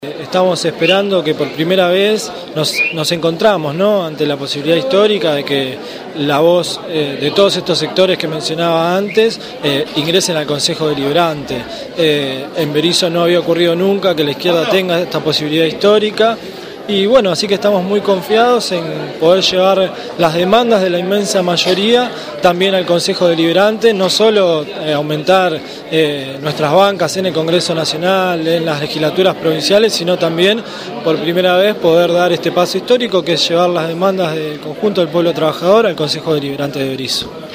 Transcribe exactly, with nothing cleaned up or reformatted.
Estamos esperando que por primera vez nos, nos encontramos, ¿no?, ante la posibilidad histórica de que la voz eh, de todos estos sectores que mencionaba antes eh, ingresen al Consejo Deliberante. Eh, en Berisso no había ocurrido nunca que la izquierda tenga esta posibilidad histórica. Y bueno, así que estamos muy confiados en poder llevar las demandas de la inmensa mayoría también al Consejo Deliberante, no solo eh, aumentar eh, nuestras bancas en el Congreso Nacional, en las legislaturas provinciales, sino también por primera vez poder dar este paso histórico que es llevar las demandas del conjunto del pueblo trabajador al Consejo Deliberante de Berisso.